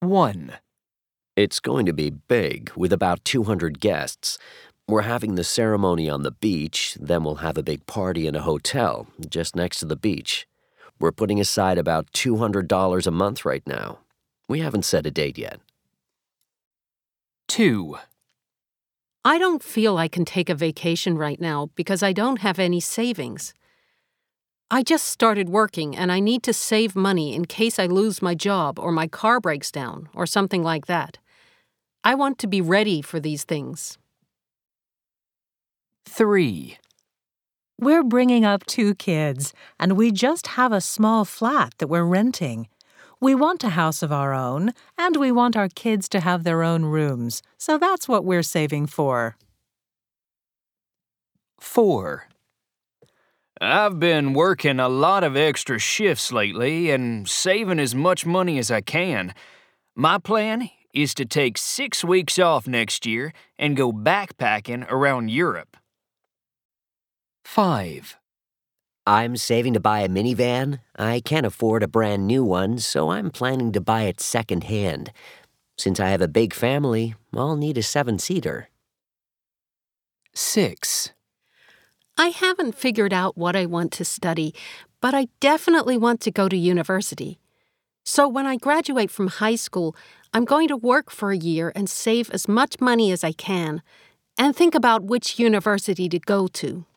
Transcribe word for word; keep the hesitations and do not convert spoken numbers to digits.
one. It's going to be big, with about two hundred guests. We're having the ceremony on the beach, then we'll have a big party in a hotel just next to the beach. We're putting aside about two hundred dollars a month right now. We haven't set a date yet. two. I don't feel I can take a vacation right now because I don't have any savings. I just started working and I need to save money in case I lose my job or my car breaks down or something like that. I want to be ready for these things. three. We're bringing up two kids, and we just have a small flat that we're renting. We want a house of our own, and we want our kids to have their own rooms, so that's what we're saving for. four. I've been working a lot of extra shifts lately and saving as much money as I can. My plan is to take six weeks off next year and go backpacking around Europe. five. I'm saving to buy a minivan. I can't afford a brand new one, so I'm planning to buy it secondhand. Since I have a big family, I'll need a seven-seater. six. I haven't figured out what I want to study, but I definitely want to go to university. So when I graduate from high school, I'm going to work for a year and save as much money as I can, and think about which university to go to.